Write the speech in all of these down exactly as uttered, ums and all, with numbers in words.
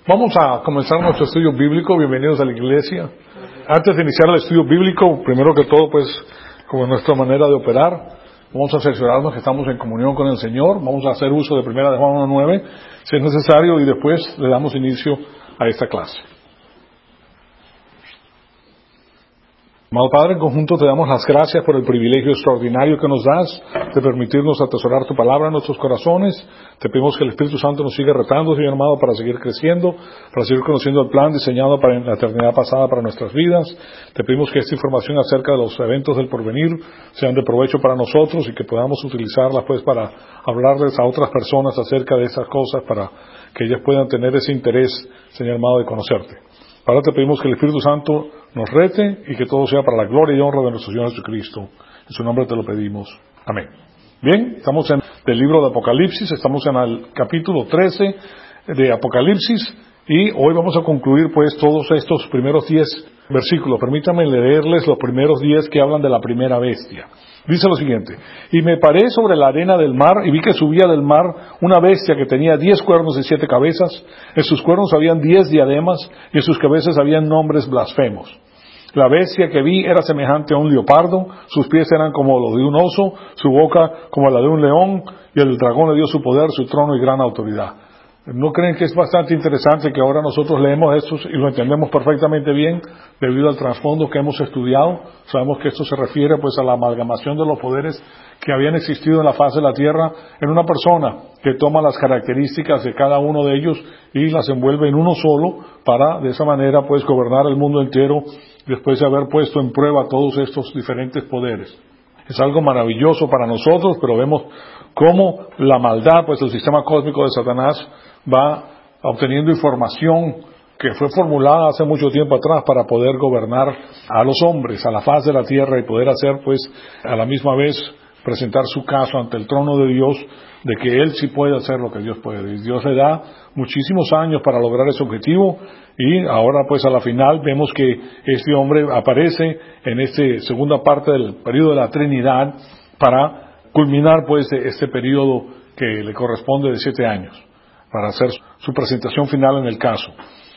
Vamos a comenzar nuestro estudio bíblico. Bienvenidos a la iglesia. Antes de iniciar el estudio bíblico, primero que todo, pues, como nuestra manera de operar, vamos a cerciorarnos que estamos en comunión con el Señor. Vamos a hacer uso de primera de Juan uno nueve, si es necesario, y después le damos inicio a esta clase. Amado Padre, en conjunto te damos las gracias por el privilegio extraordinario que nos das de permitirnos atesorar tu palabra en nuestros corazones. Te pedimos que el Espíritu Santo nos siga retando, Señor amado, para seguir creciendo, para seguir conociendo el plan diseñado para la eternidad pasada para nuestras vidas. Te pedimos que esta información acerca de los eventos del porvenir sean de provecho para nosotros y que podamos utilizarlas pues para hablarles a otras personas acerca de esas cosas, para que ellas puedan tener ese interés, Señor amado, de conocerte. Ahora te pedimos que el Espíritu Santo nos rete y que todo sea para la gloria y honra de nuestro Señor Jesucristo. En su nombre te lo pedimos. Amén. Bien, estamos en el libro de Apocalipsis, estamos en el capítulo trece de Apocalipsis y hoy vamos a concluir pues todos estos primeros diez versículos. Permítanme leerles los primeros diez que hablan de la primera bestia. Dice lo siguiente: y me paré sobre la arena del mar y vi que subía del mar una bestia que tenía diez cuernos y siete cabezas. En sus cuernos habían diez diademas y en sus cabezas habían nombres blasfemos. La bestia que vi era semejante a un leopardo, sus pies eran como los de un oso, su boca como la de un león, y el dragón le dio su poder, su trono y gran autoridad. ¿No creen que es bastante interesante que ahora nosotros leemos esto y lo entendemos perfectamente bien debido al trasfondo que hemos estudiado? Sabemos que esto se refiere pues a la amalgamación de los poderes que habían existido en la faz de la tierra en una persona que toma las características de cada uno de ellos y las envuelve en uno solo para de esa manera pues gobernar el mundo entero después de haber puesto en prueba todos estos diferentes poderes. Es algo maravilloso para nosotros, pero vemos cómo la maldad, pues el sistema cósmico de Satanás va obteniendo información que fue formulada hace mucho tiempo atrás para poder gobernar a los hombres, a la faz de la tierra y poder hacer pues a la misma vez presentar su caso ante el trono de Dios de que Él sí puede hacer lo que Dios puede. Y Dios le da muchísimos años para lograr ese objetivo y ahora pues a la final vemos que este hombre aparece en esta segunda parte del periodo de la Trinidad para culminar pues este periodo que le corresponde de siete años para hacer su presentación final en el caso.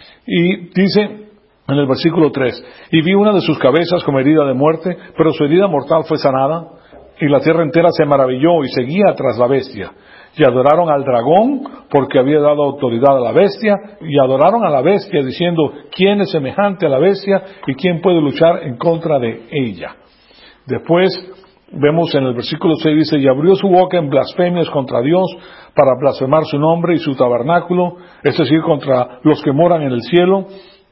Y dice en el versículo tres: y vi una de sus cabezas como herida de muerte, pero su herida mortal fue sanada, y la tierra entera se maravilló y seguía tras la bestia. Y adoraron al dragón, porque había dado autoridad a la bestia, y adoraron a la bestia, diciendo: ¿quién es semejante a la bestia, y quién puede luchar en contra de ella? Después vemos en el versículo seis, dice: y abrió su boca en blasfemias contra Dios, para blasfemar su nombre y su tabernáculo, es decir, contra los que moran en el cielo,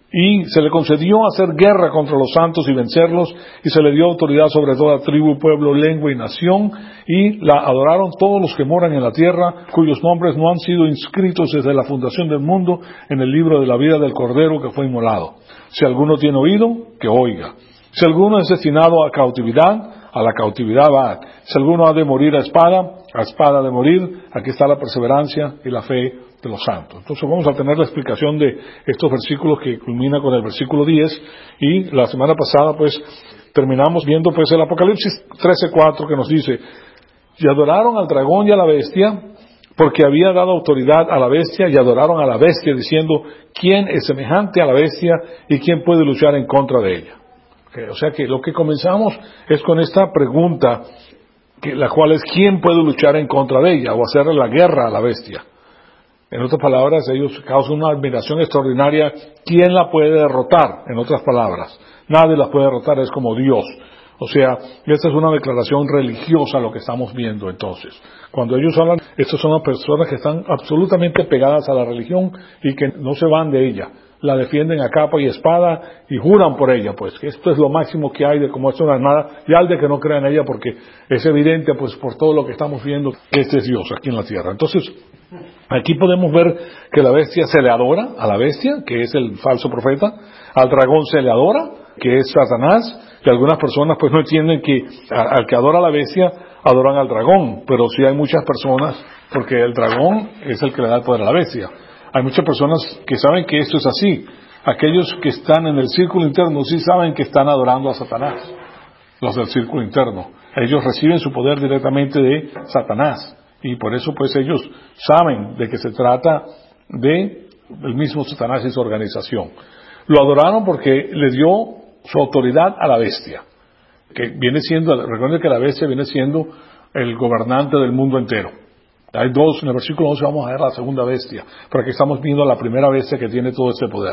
y se le concedió hacer guerra contra los santos y vencerlos, y se le dio autoridad sobre toda tribu, pueblo, lengua y nación, y la adoraron todos los que moran en la tierra, cuyos nombres no han sido inscritos desde la fundación del mundo en el libro de la vida del Cordero que fue inmolado. Si alguno tiene oído, que oiga. Si alguno es destinado a cautividad, a la cautividad va. Si alguno ha de morir a espada, a espada de morir. Aquí está la perseverancia y la fe de los santos. Entonces vamos a tener la explicación de estos versículos que culmina con el versículo diez, y la semana pasada pues terminamos viendo pues el Apocalipsis trece cuatro, que nos dice: y adoraron al dragón y a la bestia, porque había dado autoridad a la bestia, y adoraron a la bestia diciendo: ¿quién es semejante a la bestia y quién puede luchar en contra de ella? Okay, o sea que lo que comenzamos es con esta pregunta, que, la cual es: ¿quién puede luchar en contra de ella o hacerle la guerra a la bestia? En otras palabras, ellos causan una admiración extraordinaria. ¿Quién la puede derrotar? En otras palabras, nadie la puede derrotar, es como Dios. O sea, esta es una declaración religiosa lo que estamos viendo entonces. Cuando ellos hablan, estas son las personas que están absolutamente pegadas a la religión y que no se van de ella. La defienden a capa y espada y juran por ella, pues, que esto es lo máximo que hay, de como esto no es nada, y al de que no crea en ella, porque es evidente, pues, por todo lo que estamos viendo, que este es Dios aquí en la tierra. Entonces, aquí podemos ver que la bestia se le adora, a la bestia, que es el falso profeta, al dragón se le adora, que es Satanás, y algunas personas pues no entienden que a, al que adora a la bestia, adoran al dragón, pero sí hay muchas personas, porque el dragón es el que le da el poder a la bestia. Hay muchas personas que saben que esto es así. Aquellos que están en el círculo interno sí saben que están adorando a Satanás, los del círculo interno. Ellos reciben su poder directamente de Satanás, y por eso pues ellos saben de que se trata de el mismo Satanás y su organización. Lo adoraron porque le dio su autoridad a la bestia, que viene siendo, recuerden que la bestia viene siendo el gobernante del mundo entero. Hay dos, en el versículo once vamos a ver la segunda bestia, pero aquí estamos viendo la primera bestia que tiene todo este poder.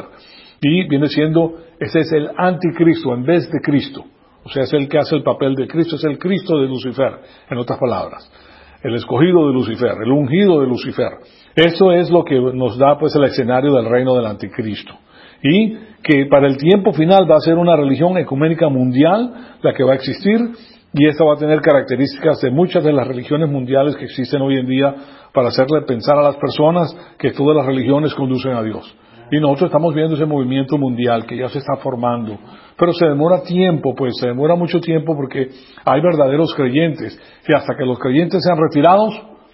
Y viene siendo, ese es el anticristo en vez de Cristo. O sea, es el que hace el papel de Cristo, es el Cristo de Lucifer, en otras palabras. El escogido de Lucifer, el ungido de Lucifer. Eso es lo que nos da pues el escenario del reino del anticristo. Y que para el tiempo final va a ser una religión ecuménica mundial la que va a existir, y esta va a tener características de muchas de las religiones mundiales que existen hoy en día para hacerle pensar a las personas que todas las religiones conducen a Dios. Y nosotros estamos viendo ese movimiento mundial que ya se está formando, pero se demora tiempo, pues se demora mucho tiempo porque hay verdaderos creyentes y hasta que los creyentes sean retirados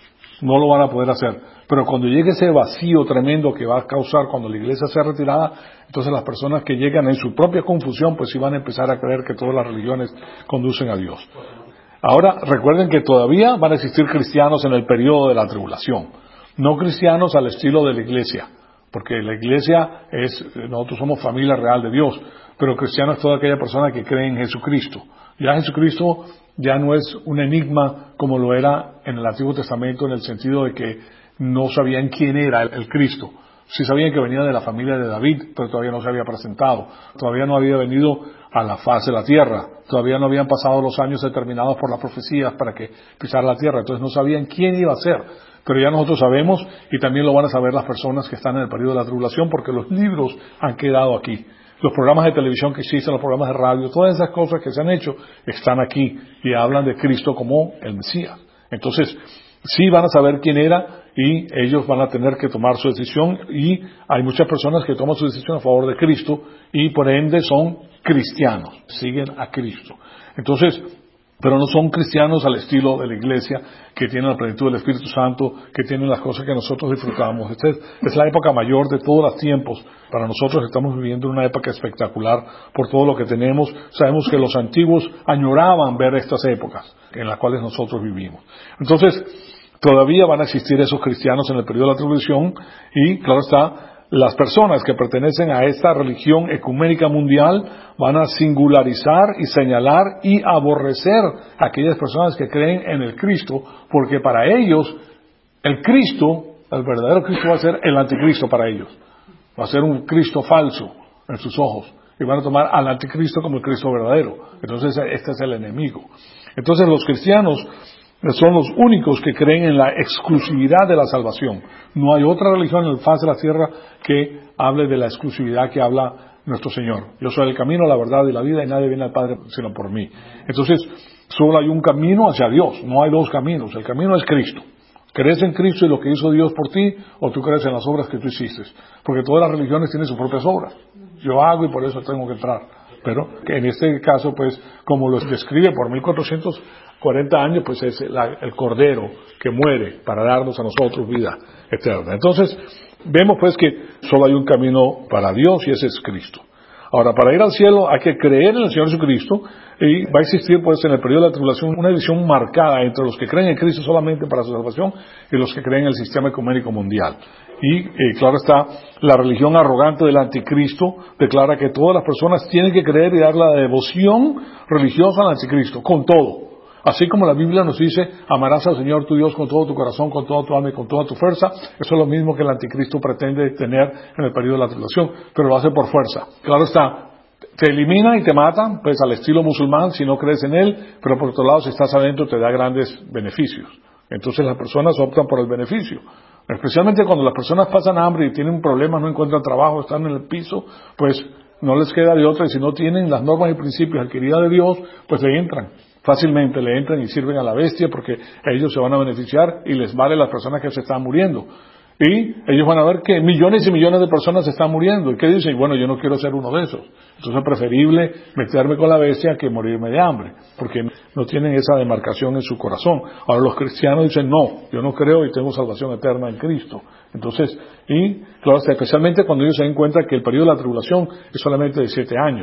no lo van a poder hacer. Pero cuando llegue ese vacío tremendo que va a causar cuando la iglesia sea retirada, entonces las personas que llegan en su propia confusión pues sí van a empezar a creer que todas las religiones conducen a Dios. Ahora recuerden que todavía van a existir cristianos en el periodo de la tribulación, no cristianos al estilo de la iglesia. Porque la iglesia es, nosotros somos familia real de Dios, pero cristiano es toda aquella persona que cree en Jesucristo. Ya Jesucristo ya no es un enigma como lo era en el Antiguo Testamento, en el sentido de que no sabían quién era el, el Cristo. Sí sabían que venía de la familia de David, pero todavía no se había presentado. Todavía no había venido a la faz de la tierra. Todavía no habían pasado los años determinados por las profecías para que pisara la tierra. Entonces no sabían quién iba a ser. Pero ya nosotros sabemos, y también lo van a saber las personas que están en el periodo de la tribulación, porque los libros han quedado aquí. Los programas de televisión que existen, los programas de radio, todas esas cosas que se han hecho, están aquí y hablan de Cristo como el Mesías. Entonces, sí van a saber quién era y ellos van a tener que tomar su decisión, y hay muchas personas que toman su decisión a favor de Cristo y por ende son cristianos, siguen a Cristo. Entonces, pero no son cristianos al estilo de la iglesia, que tienen la plenitud del Espíritu Santo, que tienen las cosas que nosotros disfrutamos. Esta es, es la época mayor de todos los tiempos. Para nosotros estamos viviendo una época espectacular por todo lo que tenemos. Sabemos que los antiguos añoraban ver estas épocas en las cuales nosotros vivimos. Entonces, todavía van a existir esos cristianos en el periodo de la tribulación, y claro está, las personas que pertenecen a esta religión ecuménica mundial van a singularizar y señalar y aborrecer a aquellas personas que creen en el Cristo, porque para ellos el Cristo, el verdadero Cristo, va a ser el anticristo para ellos. Va a ser un Cristo falso en sus ojos, y van a tomar al anticristo como el Cristo verdadero. Entonces este es el enemigo. Entonces los cristianos son los únicos que creen en la exclusividad de la salvación. No hay otra religión en el faz de la tierra que hable de la exclusividad que habla nuestro Señor. Yo soy el camino, la verdad y la vida, y nadie viene al Padre sino por mí. Entonces, solo hay un camino hacia Dios, no hay dos caminos. El camino es Cristo. ¿Crees en Cristo y lo que hizo Dios por ti, o tú crees en las obras que tú hiciste? Porque todas las religiones tienen sus propias obras. Yo hago y por eso tengo que entrar. Pero en este caso, pues, como lo describe por mil cuatrocientos cuarenta años, pues es la, el Cordero que muere para darnos a nosotros vida eterna. Entonces, vemos pues que solo hay un camino para Dios, y ese es Cristo. Ahora, para ir al cielo hay que creer en el Señor Jesucristo, y va a existir pues en el periodo de la tribulación una división marcada entre los que creen en Cristo solamente para su salvación y los que creen en el sistema ecuménico mundial. Y eh, claro está, la religión arrogante del anticristo declara que todas las personas tienen que creer y dar la devoción religiosa al anticristo, con todo. Así como la Biblia nos dice, amarás al Señor tu Dios con todo tu corazón, con toda tu alma y con toda tu fuerza. Eso es lo mismo que el anticristo pretende tener en el periodo de la tribulación, pero lo hace por fuerza. Claro está, te elimina y te mata, pues al estilo musulmán, si no crees en él, pero por otro lado, si estás adentro, te da grandes beneficios. Entonces las personas optan por el beneficio. Especialmente cuando las personas pasan hambre y tienen problemas, no encuentran trabajo, están en el piso, pues no les queda de otra, y si no tienen las normas y principios adquiridas de Dios, pues le entran. Fácilmente le entran y sirven a la bestia, porque ellos se van a beneficiar y les vale las personas que se están muriendo. Y ellos van a ver que millones y millones de personas se están muriendo. ¿Y qué dicen? Bueno, yo no quiero ser uno de esos. Entonces es preferible meterme con la bestia que morirme de hambre, porque no tienen esa demarcación en su corazón. Ahora los cristianos dicen, no, yo no creo y tengo salvación eterna en Cristo. Entonces, y claro, especialmente cuando ellos se den cuenta que el periodo de la tribulación es solamente de siete años.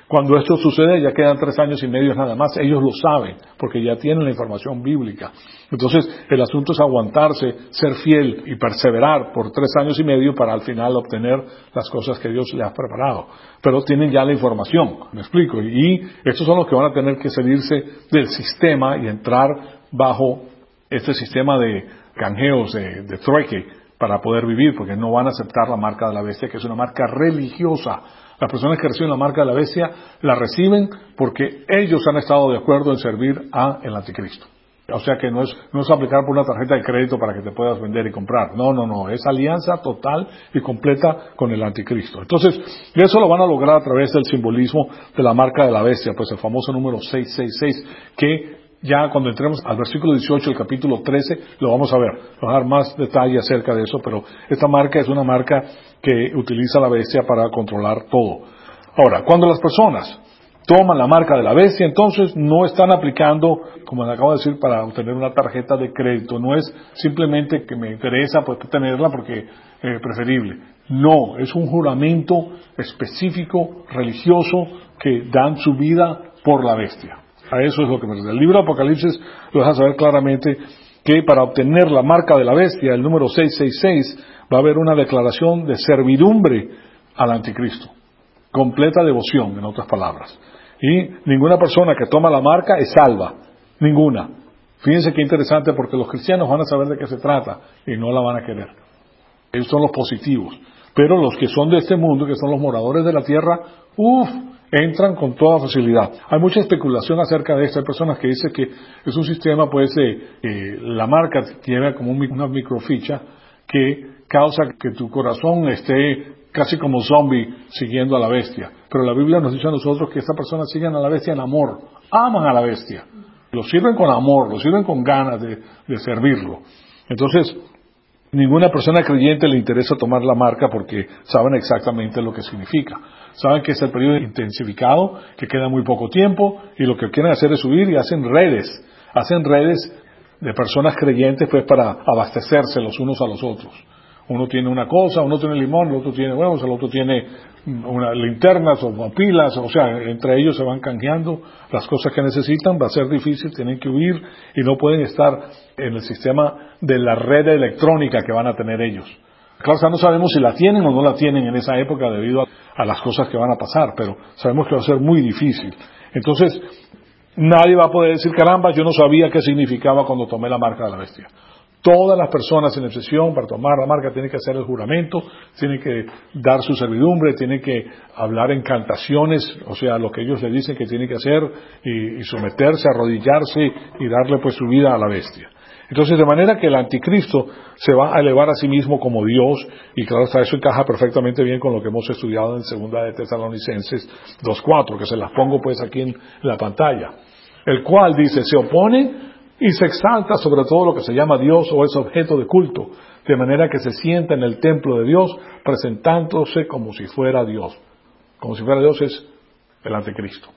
Cuando esto sucede, ya quedan tres años y medio nada más. Ellos lo saben, porque ya tienen la información bíblica. Entonces, el asunto es aguantarse, ser fiel y perseverar por tres años y medio para al final obtener las cosas que Dios les ha preparado. Pero tienen ya la información, ¿me explico? Y estos son los que van a tener que salirse del sistema y entrar bajo este sistema de canjeos, de, de trueque, para poder vivir, porque no van a aceptar la marca de la bestia, que es una marca religiosa. Las personas que reciben la marca de la bestia la reciben porque ellos han estado de acuerdo en servir a el anticristo. O sea que no es, no es aplicar por una tarjeta de crédito para que te puedas vender y comprar. No, no, no. Es alianza total y completa con el anticristo. Entonces, eso lo van a lograr a través del simbolismo de la marca de la bestia, pues el famoso número seiscientos sesenta y seis, que ya cuando entremos al versículo dieciocho del capítulo trece, lo vamos a ver. Vamos a dar más detalle acerca de eso, pero esta marca es una marca que utiliza la bestia para controlar todo. Ahora, cuando las personas toman la marca de la bestia, entonces no están aplicando, como les acabo de decir, para obtener una tarjeta de crédito. No es simplemente que me interesa pues tenerla porque es eh, preferible. No, es un juramento específico, religioso, que dan su vida por la bestia. A eso es lo que me refiero. El libro de Apocalipsis lo deja saber claramente que para obtener la marca de la bestia, el número seiscientos sesenta y seis, va a haber una declaración de servidumbre al anticristo. Completa devoción, en otras palabras. Y ninguna persona que toma la marca es salva. Ninguna. Fíjense qué interesante, porque los cristianos van a saber de qué se trata y no la van a querer. Ellos son los positivos. Pero los que son de este mundo, que son los moradores de la tierra, uff, entran con toda facilidad. Hay mucha especulación acerca de esto. Hay personas que dicen que es un sistema, pues, eh, eh, la marca tiene como un, una microficha que causa que tu corazón esté casi como zombie siguiendo a la bestia. Pero la Biblia nos dice a nosotros que estas personas siguen a la bestia en amor. Aman a la bestia. Lo sirven con amor, lo sirven con ganas de, de servirlo. Entonces, ninguna persona creyente le interesa tomar la marca porque saben exactamente lo que significa. Saben que es el periodo intensificado, que queda muy poco tiempo, y lo que quieren hacer es subir y hacen redes. Hacen redes de personas creyentes pues para abastecerse los unos a los otros. Uno tiene una cosa, uno tiene limón, el otro tiene huevos, el otro tiene una, linternas o pilas, o sea, entre ellos se van canjeando las cosas que necesitan. Va a ser difícil, tienen que huir y no pueden estar en el sistema de la red electrónica que van a tener ellos. Claro, no sabemos si la tienen o no la tienen en esa época debido a, a las cosas que van a pasar, pero sabemos que va a ser muy difícil. Entonces, nadie va a poder decir, caramba, yo no sabía qué significaba cuando tomé la marca de la bestia. Todas las personas en excepción para tomar la marca tienen que hacer el juramento, tienen que dar su servidumbre, tienen que hablar en cantaciones, o sea, lo que ellos le dicen que tienen que hacer, y, y someterse, arrodillarse y darle pues su vida a la bestia. Entonces, de manera que el anticristo se va a elevar a sí mismo como Dios, y claro, eso encaja perfectamente bien con lo que hemos estudiado en segunda de Tesalonicenses dos cuatro, que se las pongo pues aquí en la pantalla. El cual dice, se opone y se exalta sobre todo lo que se llama Dios o es objeto de culto, de manera que se sienta en el templo de Dios, presentándose como si fuera Dios. Como si fuera Dios es el anticristo.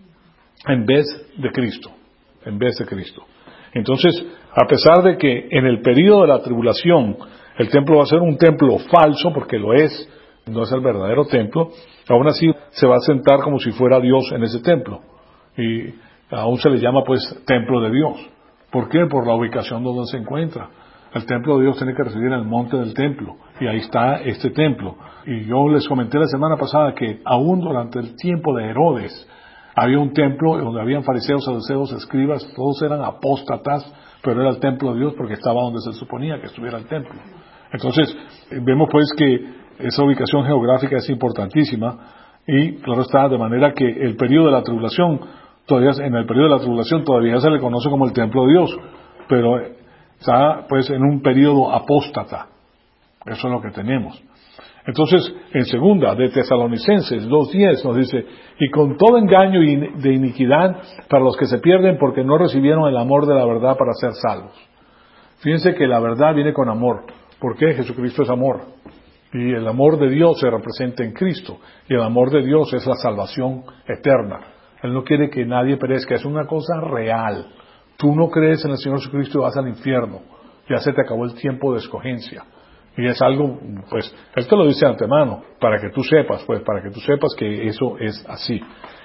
En vez de Cristo. En vez de Cristo. Entonces, a pesar de que en el período de la tribulación el templo va a ser un templo falso, porque lo es, no es el verdadero templo, aún así se va a sentar como si fuera Dios en ese templo. Y aún se le llama pues templo de Dios. ¿Por qué? Por la ubicación donde se encuentra. El templo de Dios tiene que residir en el monte del templo, y ahí está este templo. Y yo les comenté la semana pasada que aún durante el tiempo de Herodes había un templo donde habían fariseos, saduceos, escribas, todos eran apóstatas, pero era el templo de Dios porque estaba donde se suponía que estuviera el templo. Entonces, vemos pues que esa ubicación geográfica es importantísima, y claro está, de manera que el periodo de la tribulación, todavía en el periodo de la tribulación todavía se le conoce como el templo de Dios, pero está pues en un periodo apóstata. Eso es lo que tenemos. Entonces, en segunda de Tesalonicenses dos diez nos dice, y con todo engaño de iniquidad para los que se pierden porque no recibieron el amor de la verdad para ser salvos. Fíjense que la verdad viene con amor. ¿Por qué? Jesucristo es amor. Y el amor de Dios se representa en Cristo. Y el amor de Dios es la salvación eterna. Él no quiere que nadie perezca. Es una cosa real. Tú no crees en el Señor Jesucristo y vas al infierno. Ya se te acabó el tiempo de escogencia. Y es algo, pues, Él te lo dice de antemano, para que tú sepas, pues, para que tú sepas que eso es así.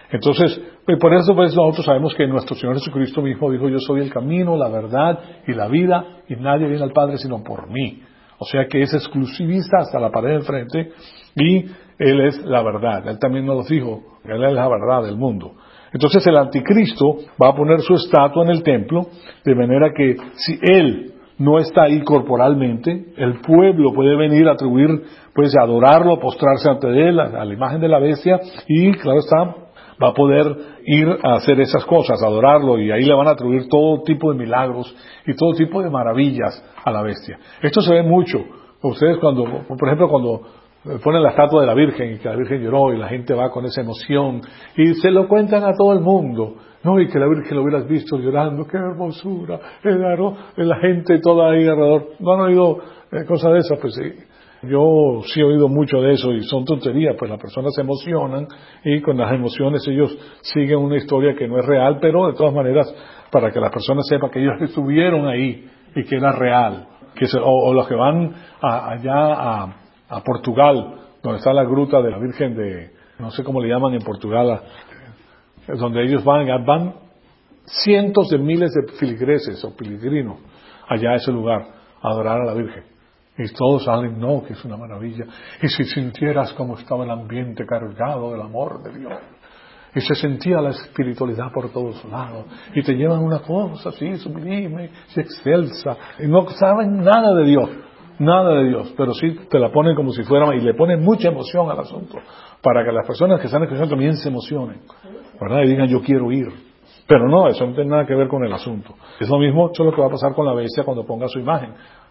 Entonces, pues por eso pues nosotros sabemos que nuestro Señor Jesucristo mismo dijo, yo soy el camino, la verdad y la vida, y nadie viene al Padre sino por mí. O sea que es exclusivista hasta la pared de enfrente, y Él es la verdad. Él también nos dijo, Él es la verdad del mundo. Entonces el anticristo va a poner su estatua en el templo, de manera que si Él no está ahí corporalmente, el pueblo puede venir a atribuir, pues a adorarlo, postrarse ante Él, a, a la imagen de la bestia, y claro está, va a poder ir a hacer esas cosas, a adorarlo, y ahí le van a atribuir todo tipo de milagros y todo tipo de maravillas a la bestia. Esto se ve mucho. Ustedes cuando, por ejemplo, cuando ponen la estatua de la Virgen y que la Virgen lloró y la gente va con esa emoción y se lo cuentan a todo el mundo, no, y que la Virgen lo hubieras visto llorando, qué hermosura, claro, la gente toda ahí alrededor. ¿No han oído eh, cosas de esas? Pues sí. Yo sí he oído mucho de eso y son tonterías, pues las personas se emocionan y con las emociones ellos siguen una historia que no es real, pero de todas maneras para que las personas sepan que ellos estuvieron ahí y que era real, que se, o, o los que van a, allá a, a Portugal, donde está la gruta de la Virgen de, no sé cómo le llaman en Portugal, a, donde ellos van, van cientos de miles de filigreses o peregrinos allá a ese lugar a adorar a la Virgen. Y todos salen, no, que es una maravilla. Y si sintieras cómo estaba el ambiente cargado del amor de Dios. Y se sentía la espiritualidad por todos lados. Y te llevan una cosa así, sublime y excelsa. Y no saben nada de Dios. Nada de Dios. Pero sí te la ponen como si fuera, y le ponen mucha emoción al asunto. Para que las personas que están escuchando también se emocionen. ¿Verdad? Y digan, yo quiero ir. Pero no, eso no tiene nada que ver con el asunto. Es lo mismo, eso es lo que va a pasar con la bestia cuando ponga su imagen.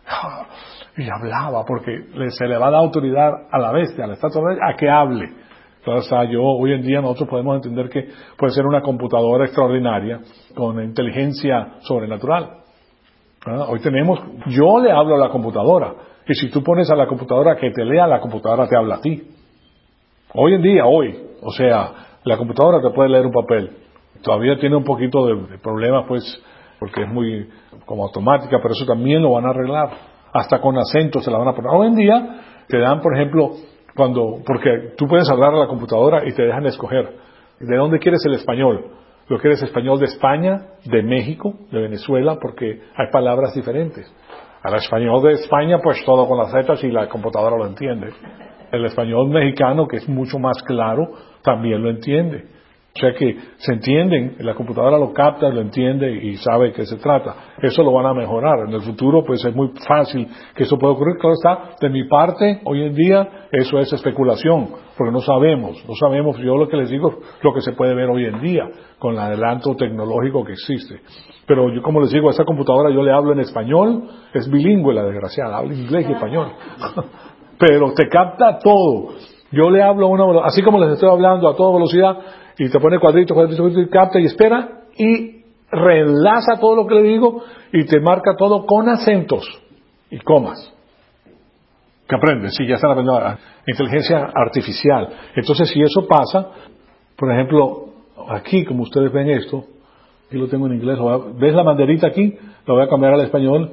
Y hablaba, porque se le va a dar autoridad a la bestia, a la estatua de la bestia, a que hable. Entonces, yo, hoy en día nosotros podemos entender que puede ser una computadora extraordinaria con inteligencia sobrenatural. ¿Verdad? Hoy tenemos, yo le hablo a la computadora, y si tú pones a la computadora que te lea, la computadora te habla a ti. Hoy en día, hoy, o sea, la computadora te puede leer un papel. Todavía tiene un poquito de, de problemas, pues, porque es muy como automática, pero eso también lo van a arreglar. Hasta con acento se la van a poner. Hoy en día te dan, por ejemplo, cuando, porque tú puedes hablar a la computadora y te dejan escoger. ¿De dónde quieres el español? ¿Lo quieres español de España, de México, de Venezuela? Porque hay palabras diferentes. Al español de España, pues todo con las zetas y la computadora lo entiende. El español mexicano, que es mucho más claro, también lo entiende. O sea que se entienden, la computadora lo capta, lo entiende y sabe de qué se trata. Eso lo van a mejorar. En el futuro, pues es muy fácil que eso pueda ocurrir. Claro está, de mi parte, hoy en día, eso es especulación, porque no sabemos, no sabemos. Yo lo que les digo es lo que se puede ver hoy en día, con el adelanto tecnológico que existe. Pero yo, como les digo, a esta computadora yo le hablo en español, es bilingüe la desgraciada, habla inglés y español. Pero te capta todo. Yo le hablo a una velocidad, así como les estoy hablando a toda velocidad, y te pone cuadritos, cuadritos, cuadritos, y capta y espera, y reenlaza todo lo que le digo, y te marca todo con acentos y comas. ¿Qué aprendes? Sí, ya están aprendiendo inteligencia artificial. Entonces, si eso pasa, por ejemplo, aquí, como ustedes ven esto, aquí lo tengo en inglés, lo voy a, ¿ves la banderita aquí? Lo voy a cambiar al español,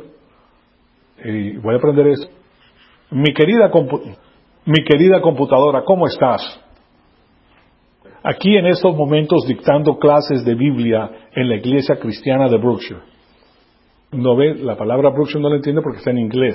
y voy a aprender esto. Mi querida, compu- mi querida computadora, ¿cómo estás? Aquí en estos momentos dictando clases de Biblia en la iglesia cristiana de Brookshire. No ve, la palabra Brookshire no la entiende porque está en inglés.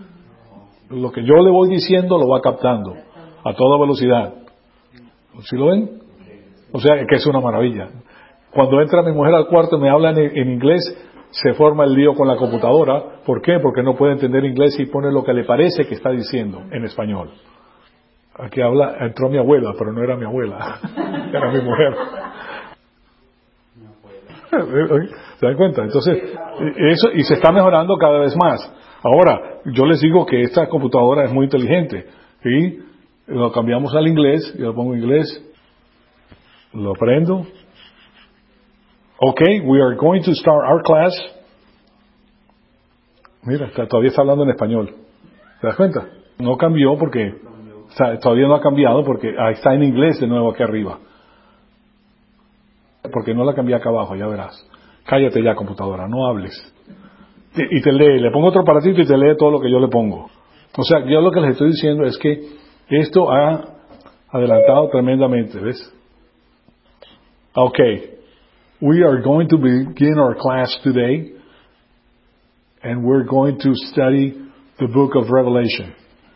Lo que yo le voy diciendo lo va captando a toda velocidad. ¿Sí lo ven? O sea que es una maravilla. Cuando entra mi mujer al cuarto y me habla en, en inglés, se forma el lío con la computadora. ¿Por qué? Porque no puede entender inglés y pone lo que le parece que está diciendo en español. Aquí habla, entró mi abuela, pero no era mi abuela, era mi mujer. ¿Se dan cuenta? Entonces, eso, y se está mejorando cada vez más. Ahora, yo les digo que esta computadora es muy inteligente. ¿Sí? Lo cambiamos al inglés, yo lo pongo en inglés, lo aprendo. Okay, we are going to start our class. Mira, está, todavía está hablando en español. ¿Te das cuenta? No cambió porque, o sea, todavía no ha cambiado porque ah, está en inglés de nuevo aquí arriba. Porque no la cambié acá abajo, ya verás. Cállate ya, computadora, no hables. Y te lee, le pongo otro aparatito y te lee todo lo que yo le pongo. O sea, yo lo que les estoy diciendo es que esto ha adelantado tremendamente, ¿ves? Okay, we are going to begin our class today, and we're going to study the book of Revelation.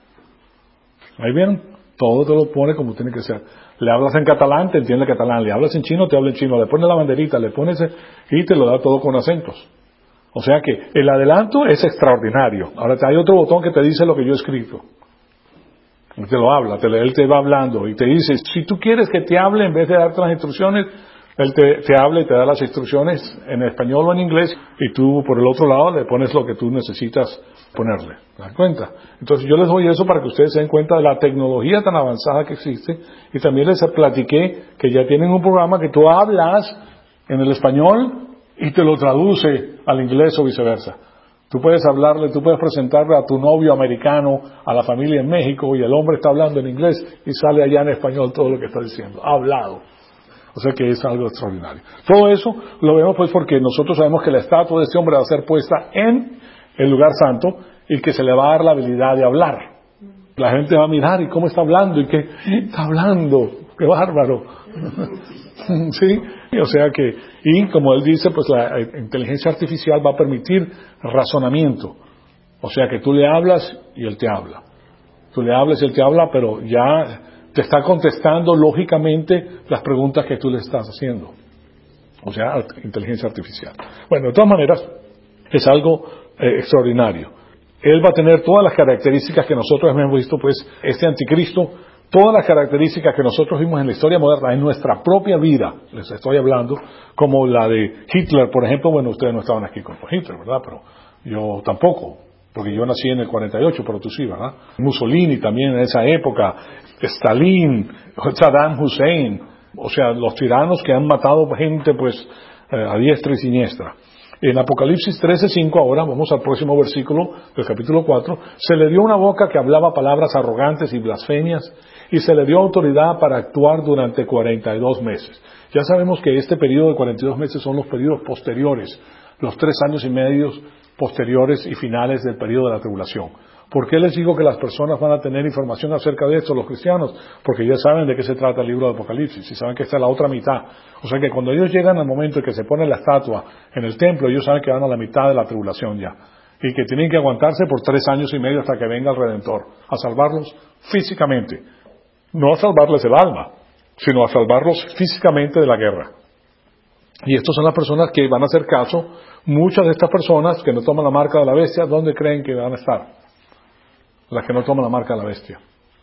¿Ahí vieron? Todo te lo pone como tiene que ser. Le hablas en catalán, te entiende catalán. Le hablas en chino, te habla en chino. Le pones la banderita, le pones y te lo da todo con acentos. O sea que el adelanto es extraordinario. Ahora hay otro botón que te dice lo que yo he escrito. Y te lo habla, te, él te va hablando y te dice, si tú quieres que te hable en vez de darte las instrucciones, él te, te habla y te da las instrucciones en español o en inglés y tú por el otro lado le pones lo que tú necesitas ponerle. ¿Te das cuenta? Entonces yo les doy eso para que ustedes se den cuenta de la tecnología tan avanzada que existe y también les platiqué que ya tienen un programa que tú hablas en el español y te lo traduce al inglés o viceversa. Tú puedes hablarle, tú puedes presentarle a tu novio americano, a la familia en México, y el hombre está hablando en inglés y sale allá en español todo lo que está diciendo, hablado. O sea que es algo extraordinario. Todo eso lo vemos pues porque nosotros sabemos que la estatua de este hombre va a ser puesta en el lugar santo y que se le va a dar la habilidad de hablar. La gente va a mirar y cómo está hablando y qué está hablando, qué bárbaro. Sí, o sea que, y como él dice, pues la inteligencia artificial va a permitir razonamiento. O sea que tú le hablas y él te habla. Tú le hablas y él te habla, pero ya te está contestando lógicamente las preguntas que tú le estás haciendo. O sea, inteligencia artificial. Bueno, de todas maneras, es algo eh, extraordinario. Él va a tener todas las características que nosotros hemos visto, pues, este anticristo, todas las características que nosotros vimos en la historia moderna, en nuestra propia vida, les estoy hablando, como la de Hitler, por ejemplo. Bueno, ustedes no estaban aquí con Hitler, ¿verdad? Pero yo tampoco, porque yo nací en el cuarenta y ocho, pero tú sí, ¿verdad? Mussolini también en esa época, Stalin, Saddam Hussein, o sea, los tiranos que han matado gente, pues, eh, a diestra y siniestra. En Apocalipsis trece cinco, ahora vamos al próximo versículo del capítulo cuatro, se le dio una boca que hablaba palabras arrogantes y blasfemias, y se le dio autoridad para actuar durante cuarenta y dos meses. Ya sabemos que este periodo de cuarenta y dos meses son los periodos posteriores, los tres años y medio posteriores y finales del periodo de la tribulación. ¿Por qué les digo que las personas van a tener información acerca de esto, los cristianos? Porque ya saben de qué se trata el libro de Apocalipsis y saben que esta es la otra mitad. O sea que cuando ellos llegan al momento en que se pone la estatua en el templo, ellos saben que van a la mitad de la tribulación ya. Y que tienen que aguantarse por tres años y medio hasta que venga el Redentor, a salvarlos físicamente. No a salvarles el alma, sino a salvarlos físicamente de la guerra. Y estas son las personas que van a hacer caso. Muchas de estas personas que no toman la marca de la bestia, ¿dónde creen que van a estar? Las que no toman la marca de la bestia.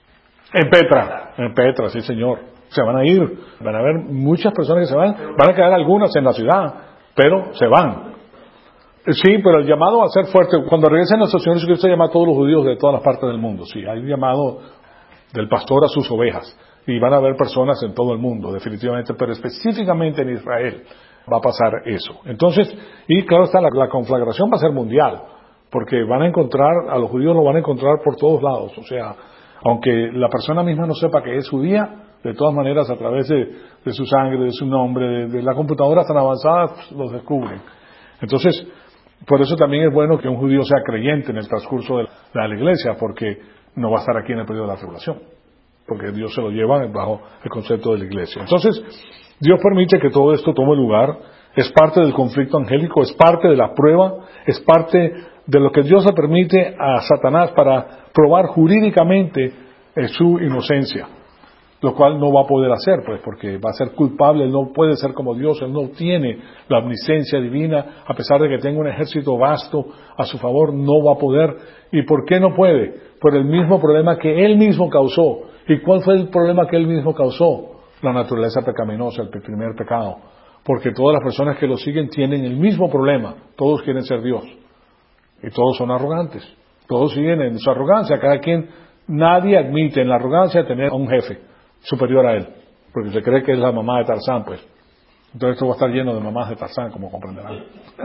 En Petra, en Petra, sí señor. Se van a ir, van a haber muchas personas que se van, van a quedar algunas en la ciudad, pero se van. Sí, pero el llamado va a ser fuerte. Cuando regrese nuestro Señor Jesucristo llama a todos los judíos de todas las partes del mundo. Sí, hay un llamado del pastor a sus ovejas. Y van a haber personas en todo el mundo, definitivamente, pero específicamente en Israel va a pasar eso. Entonces, y claro está, la, la conflagración va a ser mundial. Porque van a encontrar, a los judíos lo van a encontrar por todos lados. O sea, aunque la persona misma no sepa que es judía, de todas maneras a través de, de su sangre, de su nombre, de, de la computadora tan avanzada, pues, los descubren. Entonces, por eso también es bueno que un judío sea creyente en el transcurso de la, de la iglesia, porque no va a estar aquí en el periodo de la tribulación. Porque Dios se lo lleva bajo el concepto de la iglesia. Entonces, Dios permite que todo esto tome lugar, es parte del conflicto angélico, es parte de la prueba, es parte de lo que Dios le permite a Satanás para probar jurídicamente eh, su inocencia, lo cual no va a poder hacer, pues, porque va a ser culpable, él no puede ser como Dios, él no tiene la omnisciencia divina, a pesar de que tenga un ejército vasto a su favor, no va a poder. ¿Y por qué no puede? Por el mismo problema que él mismo causó. ¿Y cuál fue el problema que él mismo causó? La naturaleza pecaminosa, el primer pecado. Porque todas las personas que lo siguen tienen el mismo problema, todos quieren ser Dios. Y todos son arrogantes. Todos siguen en su arrogancia. Cada quien, nadie admite en la arrogancia tener a un jefe superior a él. Porque se cree que es la mamá de Tarzán, pues. Entonces esto va a estar lleno de mamás de Tarzán, como comprenderán.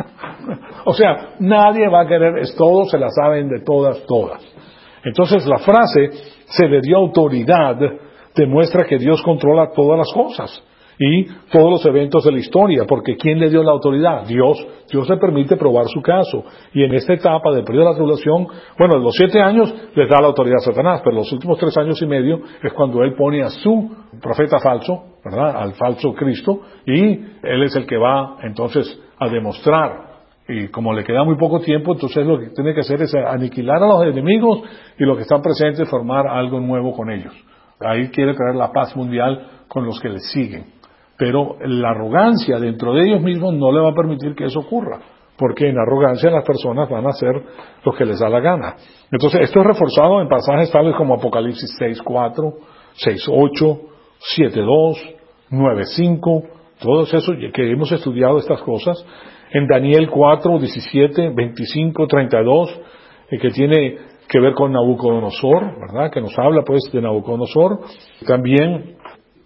O sea, nadie va a querer, es todos se la saben de todas, todas. Entonces la frase, se le dio autoridad, demuestra que Dios controla todas las cosas. Y todos los eventos de la historia, porque ¿quién le dio la autoridad? Dios. Dios le permite probar su caso. Y en esta etapa del periodo de la tribulación, bueno, en los siete años les da la autoridad a Satanás, pero los últimos tres años y medio es cuando él pone a su profeta falso, ¿verdad?, al falso Cristo, y él es el que va entonces a demostrar. Y como le queda muy poco tiempo, entonces lo que tiene que hacer es aniquilar a los enemigos y los que están presentes formar algo nuevo con ellos. Ahí quiere traer la paz mundial con los que le siguen. Pero la arrogancia dentro de ellos mismos no le va a permitir que eso ocurra, porque en arrogancia las personas van a hacer lo que les da la gana. Entonces esto es reforzado en pasajes tales como Apocalipsis seis cuatro, seis ocho, siete dos, nueve cinco, todos esos que hemos estudiado estas cosas. En Daniel cuatro, diecisiete, veinticinco, treinta y dos, eh, que tiene que ver con Nabucodonosor, ¿verdad?, que nos habla pues de Nabucodonosor. También,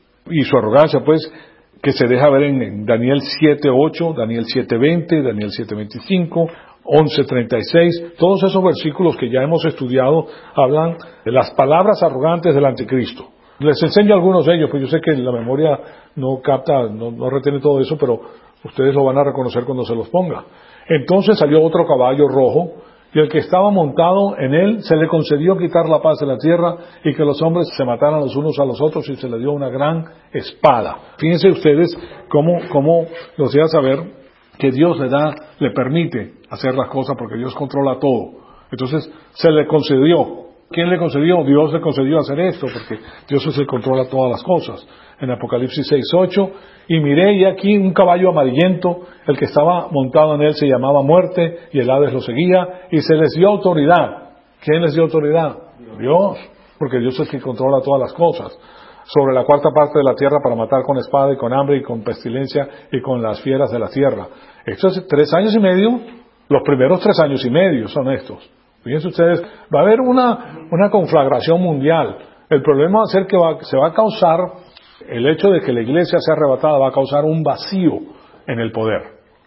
y su arrogancia pues, que se deja ver en Daniel siete ocho, Daniel siete veinte, Daniel siete veinticinco, once treinta y seis, todos esos versículos que ya hemos estudiado hablan de las palabras arrogantes del anticristo. Les enseño algunos de ellos, pues yo sé que la memoria no capta, no, no retiene todo eso, pero ustedes lo van a reconocer cuando se los ponga. Entonces salió otro caballo rojo, y el que estaba montado en él se le concedió quitar la paz de la tierra y que los hombres se mataran los unos a los otros, y se le dio una gran espada. Fíjense ustedes cómo, cómo los deja saber que Dios le da, le permite hacer las cosas porque Dios controla todo. Entonces se le concedió. ¿Quién le concedió? Dios le concedió hacer esto, porque Dios es el que controla todas las cosas. En Apocalipsis seis ocho, y miré y aquí un caballo amarillento, el que estaba montado en él se llamaba Muerte, y el Hades lo seguía, y se les dio autoridad. ¿Quién les dio autoridad? Dios, porque Dios es el que controla todas las cosas. Sobre la cuarta parte de la tierra para matar con espada y con hambre y con pestilencia y con las fieras de la tierra. Esto es tres años y medio, los primeros tres años y medio son estos. Fíjense ustedes, va a haber una, una conflagración mundial. El problema va a ser que va, se va a causar, el hecho de que la iglesia sea arrebatada va a causar un vacío en el poder.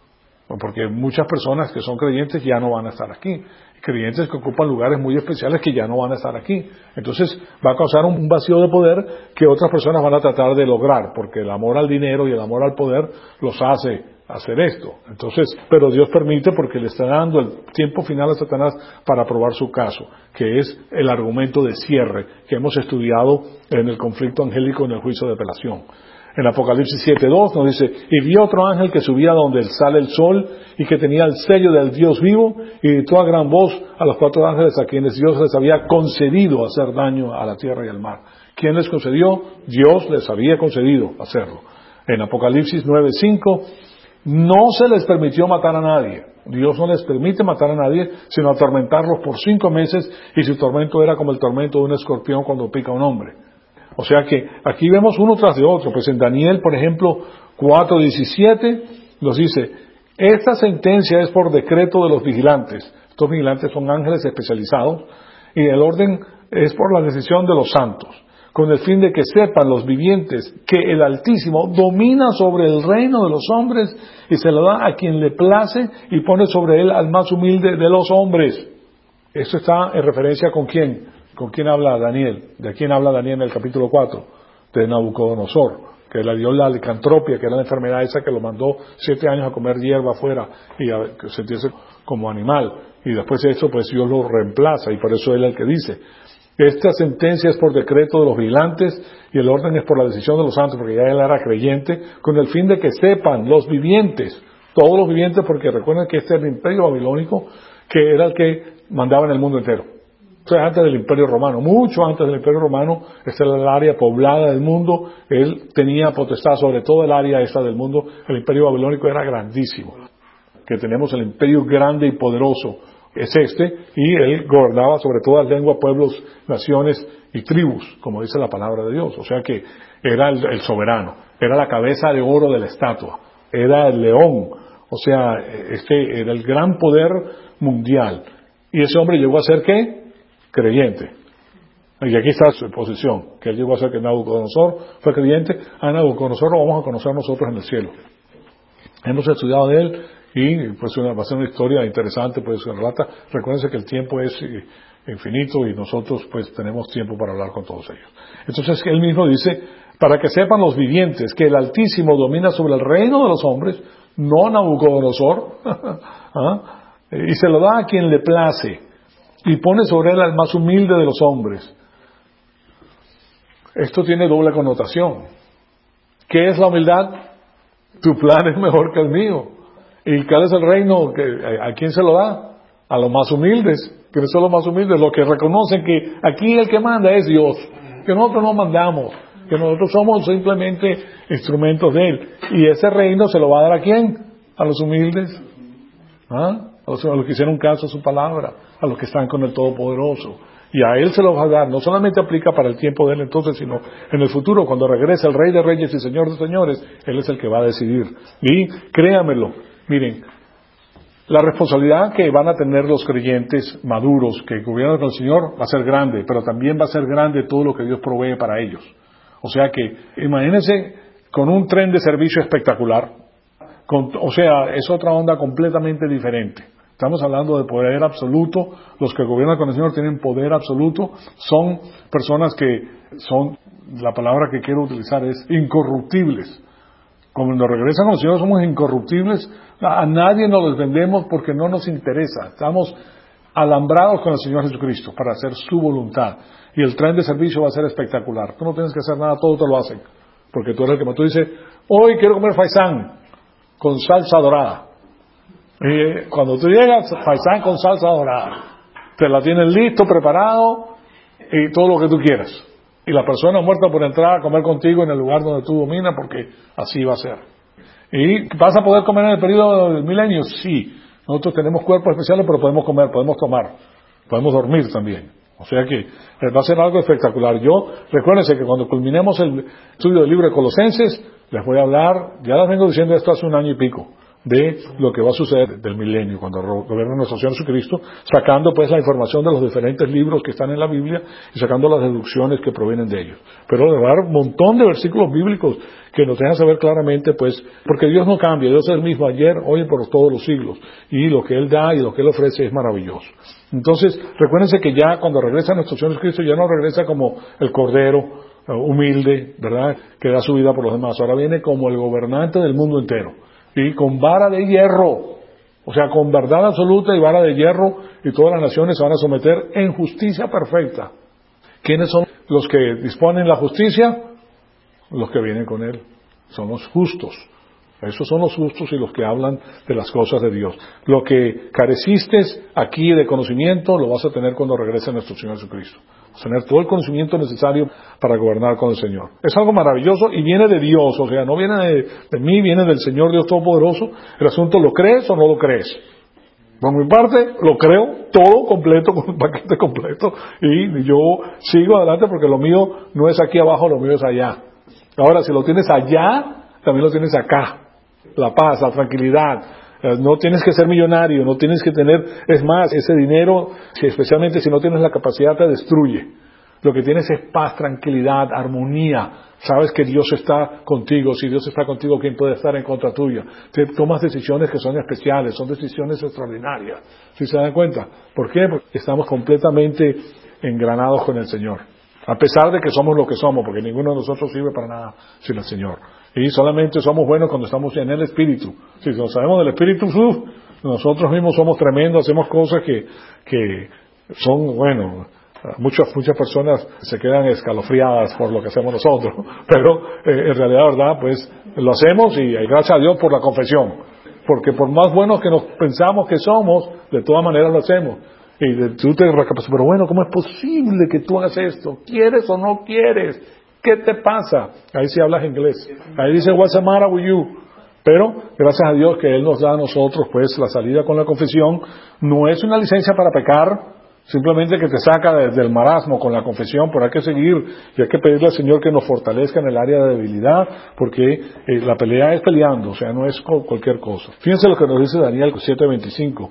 Porque muchas personas que son creyentes ya no van a estar aquí. Creyentes que ocupan lugares muy especiales que ya no van a estar aquí. Entonces va a causar un vacío de poder que otras personas van a tratar de lograr, porque el amor al dinero y el amor al poder los hace hacer esto. Entonces, pero Dios permite porque le está dando el tiempo final a Satanás para probar su caso, que es el argumento de cierre que hemos estudiado en el conflicto angélico en el juicio de apelación. En Apocalipsis siete dos nos dice, y vi otro ángel que subía donde sale el sol y que tenía el sello del Dios vivo, y gritó a gran voz a los cuatro ángeles a quienes Dios les había concedido hacer daño a la tierra y al mar. ¿Quién les concedió? Dios les había concedido hacerlo. En Apocalipsis nueve cinco, no se les permitió matar a nadie. Dios no les permite matar a nadie, sino atormentarlos por cinco meses, y su tormento era como el tormento de un escorpión cuando pica a un hombre. O sea que aquí vemos uno tras de otro. Pues en Daniel, por ejemplo, cuatro diecisiete, nos dice, esta sentencia es por decreto de los vigilantes. Estos vigilantes son ángeles especializados, y el orden es por la decisión de los santos, con el fin de que sepan los vivientes que el Altísimo domina sobre el reino de los hombres y se lo da a quien le place y pone sobre él al más humilde de los hombres. Esto está en referencia con quién. ¿Con quién habla Daniel? ¿De quién habla Daniel en el capítulo cuatro? De Nabucodonosor, que le dio la licantropia, que era la enfermedad esa que lo mandó siete años a comer hierba afuera y a sentirse como animal. Y después de eso, pues Dios lo reemplaza, y por eso él es el que dice, esta sentencia es por decreto de los vigilantes y el orden es por la decisión de los santos, porque ya él era creyente, con el fin de que sepan los vivientes, todos los vivientes, porque recuerden que este es el imperio babilónico, que era el que mandaba en el mundo entero. O sea, antes del Imperio Romano, mucho antes del Imperio Romano, esta era el área poblada del mundo, él tenía potestad sobre todo el área esta del mundo. El Imperio Babilónico era grandísimo, que tenemos el imperio grande y poderoso, es este, y él gobernaba sobre todas lenguas, pueblos, naciones y tribus, como dice la palabra de Dios. O sea que era el, el soberano, era la cabeza de oro de la estatua, era el león, o sea, este era el gran poder mundial. Y ese hombre llegó a ser, ¿qué? Creyente. Y aquí está su posición, que él llegó a ser que Nabucodonosor fue creyente. A Nabucodonosor lo vamos a conocer nosotros en el cielo. Hemos estudiado de él y pues una, va a ser una historia interesante, pues se relata. Recuérdense que el tiempo es infinito y nosotros pues tenemos tiempo para hablar con todos ellos. Entonces él mismo dice, para que sepan los vivientes que el Altísimo domina sobre el reino de los hombres, no Nabucodonosor, ¿ah? Y se lo da a quien le place y pone sobre él al más humilde de los hombres. Esto tiene doble connotación. ¿Qué es la humildad? Tu plan es mejor que el mío. ¿Y cuál es el reino? ¿A quién se lo da? A los más humildes. ¿Quiénes son los más humildes? Los que reconocen que aquí el que manda es Dios, que nosotros no mandamos, que nosotros somos simplemente instrumentos de Él. Y ese reino se lo va a dar ¿a quién? A los humildes, ¿ah? a, los, a los que hicieron caso a su palabra, a los que están con el Todopoderoso. Y a Él se lo va a dar. No solamente aplica para el tiempo de Él entonces, sino en el futuro, cuando regrese el Rey de Reyes y Señor de Señores, Él es el que va a decidir. Y créamelo, miren, la responsabilidad que van a tener los creyentes maduros que gobiernan con el Señor va a ser grande, pero también va a ser grande todo lo que Dios provee para ellos. O sea que, imagínense con un tren de servicio espectacular, con, o sea, es otra onda completamente diferente. Estamos hablando de poder absoluto. Los que gobiernan con el Señor tienen poder absoluto. Son personas que son, la palabra que quiero utilizar es incorruptibles. Cuando regresan con el Señor somos incorruptibles. A nadie nos los vendemos porque no nos interesa. Estamos alambrados con el Señor Jesucristo para hacer su voluntad. Y el tren de servicio va a ser espectacular. Tú no tienes que hacer nada, todo te lo hacen. Porque tú eres el que tú dices, hoy quiero comer faisán con salsa dorada. Y cuando tú llegas, faisán con salsa dorada. Te la tienen listo, preparado y todo lo que tú quieras. Y la persona muerta por entrar a comer contigo en el lugar donde tú dominas, porque así va a ser. ¿Y vas a poder comer en el periodo del milenio? Sí. Nosotros tenemos cuerpos especiales, pero podemos comer, podemos tomar, podemos dormir también. O sea que va a ser algo espectacular. Yo, recuérdense que cuando culminemos el estudio del libro de Colosenses, les voy a hablar, ya les vengo diciendo esto hace un año y pico, de lo que va a suceder del milenio cuando gobierne nuestro Señor Jesucristo, sacando pues la información de los diferentes libros que están en la Biblia y sacando las deducciones que provienen de ellos. Pero le va a dar un montón de versículos bíblicos que nos dejan saber claramente, pues, porque Dios no cambia, Dios es el mismo ayer, hoy y por todos los siglos, y lo que Él da y lo que Él ofrece es maravilloso. Entonces, recuérdense que ya cuando regresa nuestro Señor Jesucristo, ya no regresa como el Cordero humilde, ¿verdad?, que da su vida por los demás. Ahora viene como el gobernante del mundo entero. Y con vara de hierro, o sea, con verdad absoluta y vara de hierro, y todas las naciones se van a someter en justicia perfecta. ¿Quiénes son los que disponen la justicia? Los que vienen con Él. Son los justos. Esos son los justos y los que hablan de las cosas de Dios. Lo que careciste aquí de conocimiento, lo vas a tener cuando regrese nuestro Señor Jesucristo. Vas a tener todo el conocimiento necesario para gobernar con el Señor. Es algo maravilloso y viene de Dios, o sea, no viene de, de mí, viene del Señor Dios Todopoderoso. El asunto, ¿lo crees o no lo crees? Por mi parte, lo creo todo completo, con un paquete completo, y yo sigo adelante porque lo mío no es aquí abajo, lo mío es allá. Ahora, si lo tienes allá, también lo tienes acá. La paz, la tranquilidad. No tienes que ser millonario, no tienes que tener, es más, ese dinero, especialmente si no tienes la capacidad, te destruye. Lo que tienes es paz, tranquilidad, armonía. Sabes que Dios está contigo. Si Dios está contigo, ¿quién puede estar en contra tuya? Te tomas decisiones que son especiales, son decisiones extraordinarias. ¿Sí se dan cuenta? ¿Por qué? Porque estamos completamente engranados con el Señor. A pesar de que somos lo que somos, porque ninguno de nosotros sirve para nada sin el Señor. Y solamente somos buenos cuando estamos en el Espíritu. Si no sabemos del Espíritu, uf, nosotros mismos somos tremendos, hacemos cosas que, que son, bueno, muchas, muchas personas se quedan escalofriadas por lo que hacemos nosotros. Pero eh, en realidad, ¿verdad? Pues lo hacemos y gracias a Dios por la confesión. Porque por más buenos que nos pensamos que somos, de todas maneras lo hacemos. Y de, tú te recapacitas, pero bueno, ¿cómo es posible que tú hagas esto? ¿Quieres o no quieres? ¿Qué te pasa? Ahí sí hablas inglés. Ahí dice, what's the matter with you? Pero, gracias a Dios que Él nos da a nosotros, pues, la salida con la confesión. No es una licencia para pecar, simplemente que te saca de, del marasmo con la confesión, pero hay que seguir y hay que pedirle al Señor que nos fortalezca en el área de debilidad, porque eh, la pelea es peleando, o sea, no es cualquier cosa. Fíjense lo que nos dice Daniel siete veinticinco.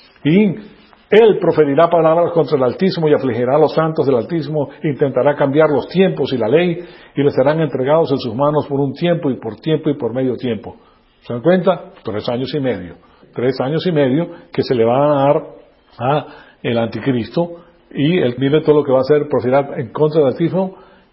Y Él proferirá palabras contra el Altísimo y afligirá a los santos del Altísimo, intentará cambiar los tiempos y la ley, y les serán entregados en sus manos por un tiempo y por tiempo y por medio tiempo. ¿Se dan cuenta? Tres años y medio. Tres años y medio que se le van a dar a el anticristo, y él mire todo lo que va a hacer, proferirá en contra del Altísimo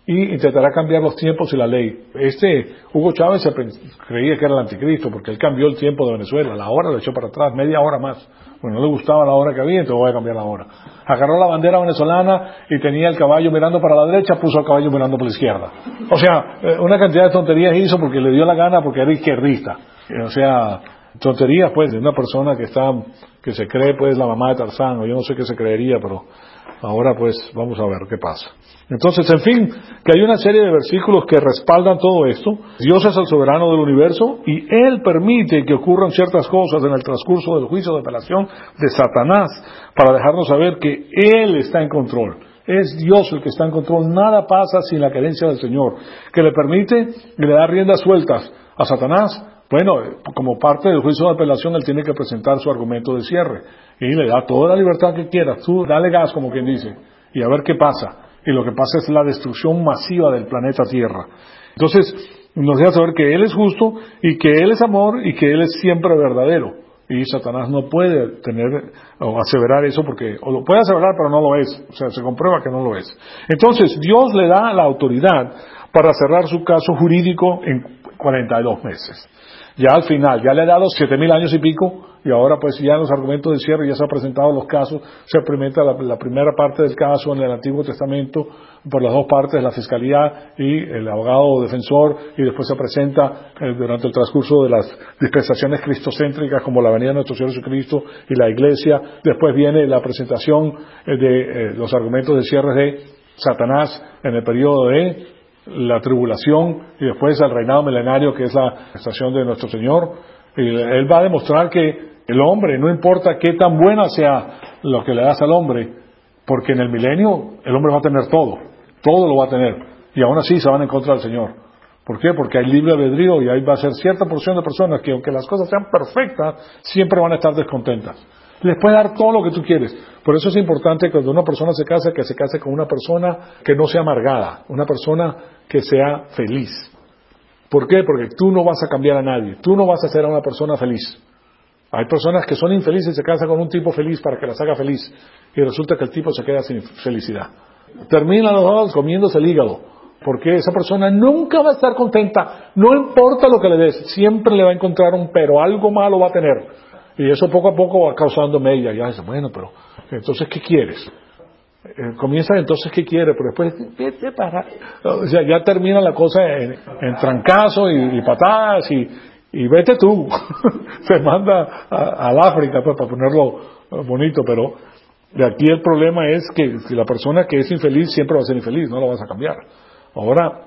y intentará cambiar los tiempos y la ley. Este Hugo Chávez se creía que era el anticristo porque él cambió el tiempo de Venezuela, la hora lo echó para atrás, media hora más. Bueno, no le gustaba la hora que había, entonces voy a cambiar la hora. Agarró la bandera venezolana y tenía el caballo mirando para la derecha, puso el caballo mirando para la izquierda. O sea, una cantidad de tonterías hizo porque le dio la gana, porque era izquierdista. O sea, tonterías pues de una persona que está, que se cree pues la mamá de Tarzán, o yo no sé qué se creería, pero ahora pues vamos a ver qué pasa. Entonces, en fin, que hay una serie de versículos que respaldan todo esto. Dios es el soberano del universo y Él permite que ocurran ciertas cosas en el transcurso del juicio de apelación de Satanás para dejarnos saber que Él está en control. Es Dios el que está en control. Nada pasa sin la querencia del Señor, que le permite y le da riendas sueltas a Satanás. Bueno, como parte del juicio de apelación, él tiene que presentar su argumento de cierre y le da toda la libertad que quieras. Tú dale gas, como quien dice, y a ver qué pasa. Y lo que pasa es la destrucción masiva del planeta Tierra. Entonces, nos deja saber que Él es justo y que Él es amor y que Él es siempre verdadero. Y Satanás no puede tener o aseverar eso porque, o lo puede aseverar pero no lo es. O sea, se comprueba que no lo es. Entonces, Dios le da la autoridad para cerrar su caso jurídico en cuarenta y dos meses. Ya al final, ya le ha dado siete mil años y pico, y ahora pues ya en los argumentos de cierre ya se han presentado los casos, se presenta la, la primera parte del caso en el Antiguo Testamento, por las dos partes, la Fiscalía y el abogado defensor, y después se presenta eh, durante el transcurso de las dispensaciones cristocéntricas como la venida de nuestro Señor Jesucristo y la Iglesia, después viene la presentación eh, de eh, los argumentos de cierre de Satanás en el periodo de la tribulación y después el reinado milenario, que es la estación de nuestro Señor. Y Él va a demostrar que el hombre, no importa qué tan buena sea lo que le das al hombre, porque en el milenio el hombre va a tener todo, todo lo va a tener, y aún así se van en contra del Señor. ¿Por qué? Porque hay libre albedrío y ahí va a ser cierta porción de personas que, aunque las cosas sean perfectas, siempre van a estar descontentas. Les puede dar todo lo que tú quieres. Por eso es importante cuando una persona se casa, que se case con una persona que no sea amargada, una persona que sea feliz. ¿Por qué? Porque tú no vas a cambiar a nadie, tú no vas a hacer a una persona feliz. Hay personas que son infelices y se casan con un tipo feliz para que las haga feliz, y resulta que el tipo se queda sin felicidad. Terminan los dos comiéndose el hígado, porque esa persona nunca va a estar contenta, no importa lo que le des, siempre le va a encontrar un pero, algo malo va a tener. Y eso poco a poco va causando mella. Ya dice, bueno, pero entonces, ¿qué quieres? Eh, comienza entonces, ¿qué quieres? Pero después, vete para... O sea, ya termina la cosa en, en trancazo y, y patadas y, y vete tú. Se manda a, al África, pues, para ponerlo bonito, pero de aquí el problema es que si la persona que es infeliz siempre va a ser infeliz, no la vas a cambiar. Ahora...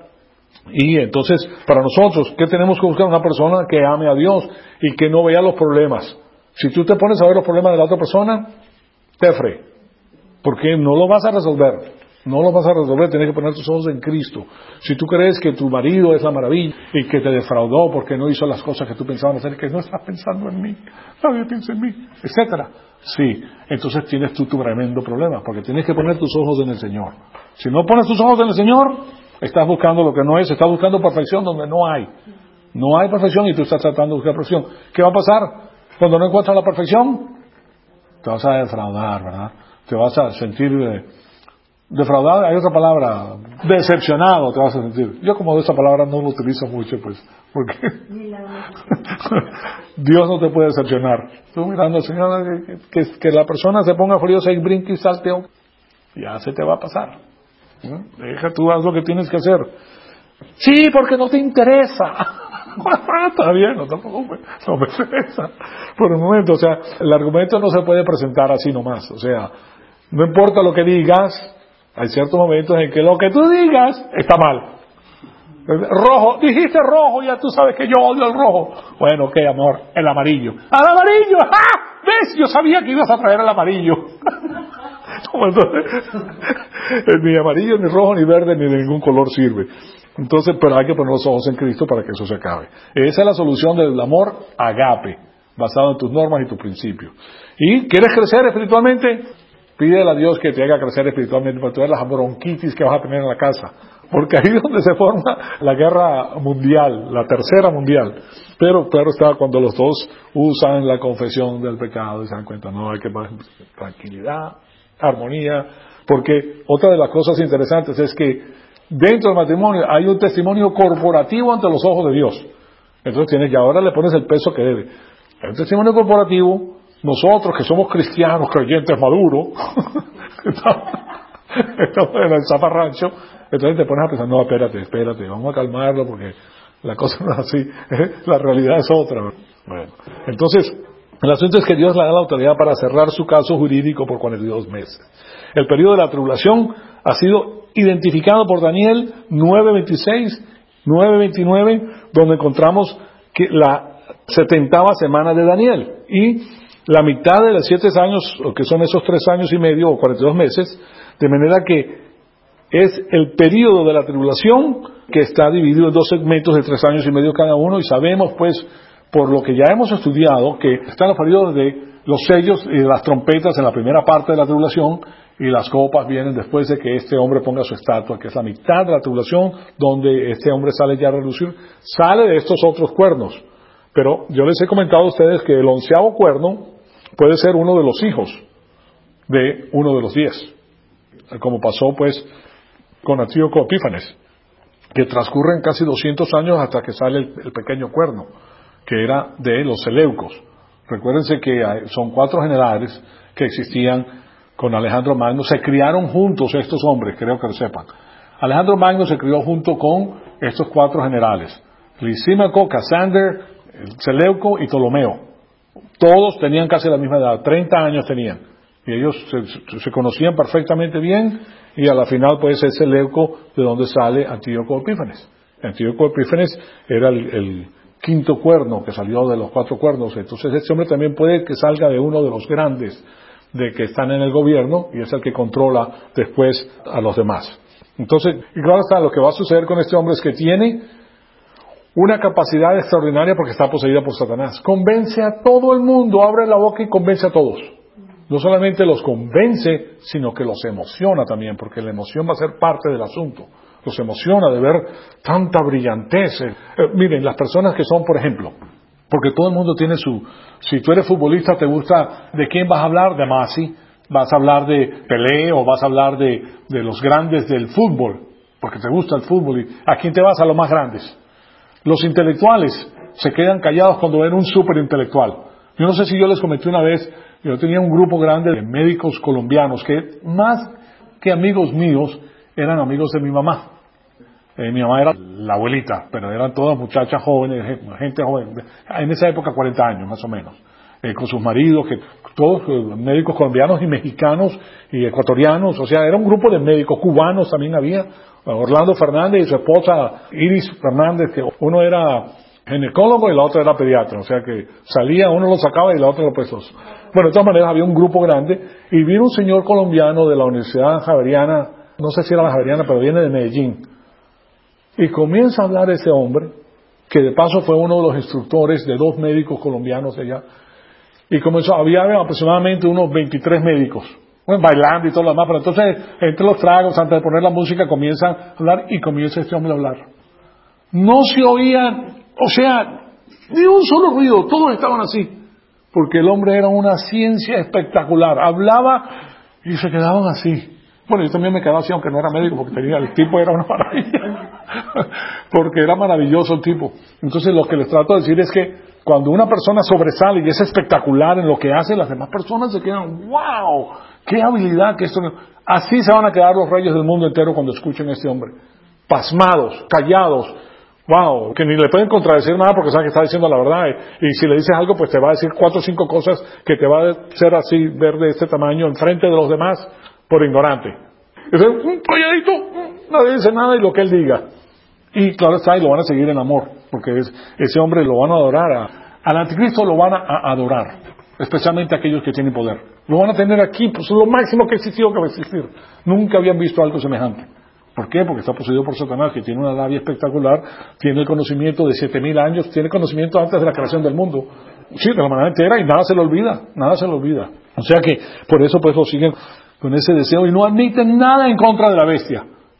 Y entonces, para nosotros, ¿qué tenemos que buscar? Una persona que ame a Dios y que no vea los problemas. Si tú te pones a ver los problemas de la otra persona, te fre, porque no lo vas a resolver. No lo vas a resolver, tienes que poner tus ojos en Cristo. Si tú crees que tu marido es la maravilla y que te defraudó porque no hizo las cosas que tú pensabas hacer, que no estás pensando en mí, nadie piensa en mí, etcétera. Sí, entonces tienes tú tu tremendo problema, porque tienes que poner tus ojos en el Señor. Si no pones tus ojos en el Señor, estás buscando lo que no es, estás buscando perfección donde no hay. No hay perfección y tú estás tratando de buscar perfección. ¿Qué va a pasar cuando no encuentras la perfección? Te vas a defraudar, ¿verdad? Te vas a sentir eh, defraudado, hay otra palabra, decepcionado te vas a sentir. Yo como de esa palabra no lo utilizo mucho, pues, porque Dios no te puede decepcionar. Tú mirando al Señor, que, que, que la persona se ponga furiosa y brinque y salte, ya se te va a pasar. ¿No? Deja, tú haz lo que tienes que hacer. Sí, porque no te interesa. Está bien, no te preocupes, no me interesa. Por un momento, o sea, el argumento no se puede presentar así nomás. O sea, no importa lo que digas, hay ciertos momentos en que lo que tú digas está mal. Rojo, dijiste rojo, ya tú sabes que yo odio el rojo. Bueno, ok, amor, el amarillo. ¡Al amarillo! ¡Ah! ¿Ves? Yo sabía que ibas a traer el amarillo. Entonces, ni amarillo, ni rojo, ni verde, ni de ningún color sirve. Entonces, pero hay que poner los ojos en Cristo para que eso se acabe. Esa es la solución del amor agape, basado en tus normas y tus principios. ¿Y quieres crecer espiritualmente? Pídele a Dios que te haga crecer espiritualmente para todas las bronquitis que vas a tener en la casa. Porque ahí es donde se forma la guerra mundial, la tercera mundial. Pero claro está, cuando los dos usan la confesión del pecado y se dan cuenta, no, hay que más tranquilidad, armonía. Porque otra de las cosas interesantes es que dentro del matrimonio hay un testimonio corporativo ante los ojos de Dios. Entonces tienes que ahora le pones el peso que debe. Hay un testimonio corporativo, nosotros que somos cristianos, creyentes maduros, estamos, estamos en el zaparrancho, entonces te pones a pensar, no, espérate, espérate, vamos a calmarlo porque la cosa no es así, la realidad es otra. Bueno, entonces, el asunto es que Dios le da la autoridad para cerrar su caso jurídico por cuarenta y dos meses. El periodo de la tribulación ha sido identificado por Daniel nueve veintiséis, nueve veintinueve, donde encontramos que la setentava semana de Daniel y la mitad de los siete años, o que son esos tres años y medio o cuarenta y dos meses, de manera que es el periodo de la tribulación que está dividido en dos segmentos de tres años y medio cada uno, y sabemos pues por lo que ya hemos estudiado que están los periodos de los sellos y de las trompetas en la primera parte de la tribulación, y las copas vienen después de que este hombre ponga su estatua, que es la mitad de la tribulación, donde este hombre sale ya a relucir, sale de estos otros cuernos. Pero yo les he comentado a ustedes que el onceavo cuerno puede ser uno de los hijos de uno de los diez, como pasó pues con Antíoco Epífanes, que transcurren casi doscientos años hasta que sale el, el pequeño cuerno, que era de los Seleucos. Recuérdense que hay, son cuatro generales que existían con Alejandro Magno, se criaron juntos estos hombres, creo que lo sepan. Alejandro Magno se crió junto con estos cuatro generales, Lisímaco, Casander, Seleuco y Ptolomeo. Todos tenían casi la misma edad, treinta años tenían, y ellos se, se conocían perfectamente bien, y a la final pues es Seleuco de donde sale Antíoco Epífanes. Antíoco Epífanes era el, el quinto cuerno que salió de los cuatro cuernos, entonces este hombre también puede que salga de uno de los grandes de que están en el gobierno, y es el que controla después a los demás. Entonces, y claro está, lo que va a suceder con este hombre es que tiene una capacidad extraordinaria porque está poseída por Satanás. Convence a todo el mundo, abre la boca y convence a todos. No solamente los convence, sino que los emociona también, porque la emoción va a ser parte del asunto. Los emociona de ver tanta brillantez. Eh, miren, las personas que son, por ejemplo, porque todo el mundo tiene su... Si tú eres futbolista, te gusta... ¿De quién vas a hablar? De Messi. Vas a hablar de Pelé o vas a hablar de, de los grandes del fútbol, porque te gusta el fútbol. ¿Y a quién te vas? A los más grandes. Los intelectuales se quedan callados cuando ven un súper intelectual. Yo no sé si yo les comenté una vez, yo tenía un grupo grande de médicos colombianos que más que amigos míos eran amigos de mi mamá. Eh, mi mamá era la abuelita, pero eran todas muchachas jóvenes, gente joven, en esa época cuarenta años más o menos, eh, con sus maridos, que todos eh, médicos colombianos y mexicanos y ecuatorianos, o sea, era un grupo de médicos cubanos también había, Orlando Fernández y su esposa Iris Fernández, que uno era ginecólogo y la otra era pediatra, o sea que salía, uno lo sacaba y la otra lo pues los... Bueno, de todas maneras había un grupo grande, y vino un señor colombiano de la Universidad Javeriana, no sé si era la Javeriana, pero viene de Medellín. Y comienza a hablar ese hombre, que de paso fue uno de los instructores de dos médicos colombianos allá. Y comenzó, había aproximadamente unos veintitrés médicos, bueno, bailando y todo lo demás, pero entonces, entre los tragos, antes de poner la música, comienzan a hablar y comienza este hombre a hablar. No se oían, o sea, ni un solo ruido, todos estaban así, porque el hombre era una ciencia espectacular, hablaba y se quedaban así. Bueno, yo también me quedaba así, aunque no era médico, porque tenía, el tipo era una maravilla, porque era maravilloso el tipo. Entonces lo que les trato de decir es que cuando una persona sobresale y es espectacular en lo que hace, las demás personas se quedan, wow, qué habilidad que esto... Así se van a quedar los reyes del mundo entero cuando escuchen a este hombre, pasmados, callados, wow, que ni le pueden contradecir nada porque saben que está diciendo la verdad, y, y si le dices algo pues te va a decir cuatro o cinco cosas que te va a hacer así, ver de este tamaño enfrente de los demás, por ignorante. Entonces, un calladito, nadie dice nada y lo que él diga. Y claro está, y lo van a seguir en amor, porque es, ese hombre lo van a adorar. A, al anticristo lo van a, a adorar, especialmente aquellos que tienen poder. Lo van a tener aquí, pues es lo máximo que existió, que va a existir. Nunca habían visto algo semejante. ¿Por qué? Porque está poseído por Satanás, que tiene una labia espectacular, tiene el conocimiento de siete mil años, tiene conocimiento antes de la creación del mundo. Sí, de la manera entera, y nada se le olvida, nada se le olvida. O sea que, por eso pues lo siguen con ese deseo y no admiten nada en contra de la bestia.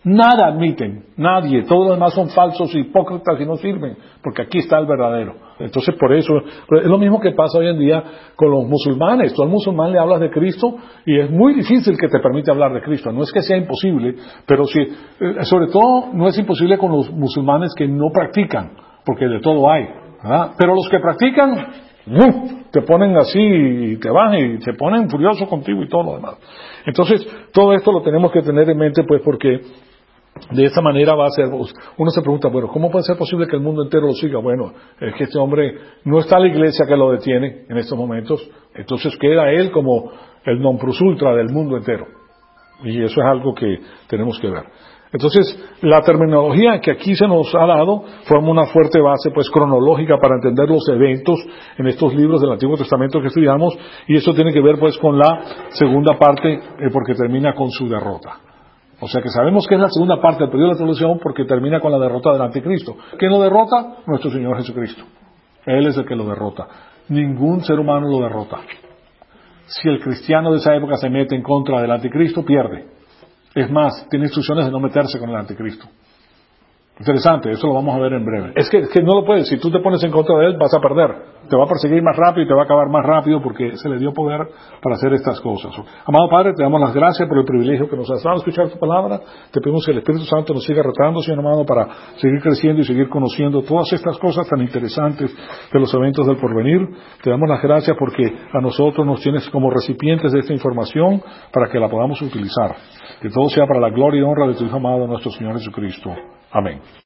Nada admiten, nadie, todos los demás son falsos, hipócritas y no sirven, porque aquí está el verdadero. Entonces por eso, es lo mismo que pasa hoy en día con los musulmanes. Tú al musulmán le hablas de Cristo y es muy difícil que te permita hablar de Cristo. No es que sea imposible, pero sí, sobre todo no es imposible con los musulmanes que no practican, porque de todo hay, ¿verdad? Pero los que practican, ¡uf!, te ponen así y te van y se ponen furiosos contigo y todo lo demás. Entonces, todo esto lo tenemos que tener en mente, pues, porque de esta manera va a ser, uno se pregunta, bueno, ¿cómo puede ser posible que el mundo entero lo siga? Bueno, es que este hombre, no está la iglesia que lo detiene en estos momentos, entonces queda él como el non plus ultra del mundo entero. Y eso es algo que tenemos que ver. Entonces, la terminología que aquí se nos ha dado forma una fuerte base, pues, cronológica para entender los eventos en estos libros del Antiguo Testamento que estudiamos, y eso tiene que ver, pues, con la segunda parte, eh, porque termina con su derrota. O sea que sabemos que es la segunda parte del periodo de la tribulación porque termina con la derrota del anticristo. ¿Quién lo derrota? Nuestro Señor Jesucristo. Él es el que lo derrota. Ningún ser humano lo derrota. Si el cristiano de esa época se mete en contra del anticristo, pierde. Es más, tiene instrucciones de no meterse con el anticristo. Interesante, eso lo vamos a ver en breve. Es que, es que no lo puedes, si tú te pones en contra de él vas a perder, te va a perseguir más rápido y te va a acabar más rápido porque se le dio poder para hacer estas cosas. Amado Padre, te damos las gracias por el privilegio que nos has dado de escuchar tu palabra. Te pedimos que el Espíritu Santo nos siga retando, Señor amado, para seguir creciendo y seguir conociendo todas estas cosas tan interesantes de los eventos del porvenir. Te damos las gracias porque a nosotros nos tienes como recipientes de esta información para que la podamos utilizar. Que todo sea para la gloria y honra de tu Hijo amado, nuestro Señor Jesucristo. Amén.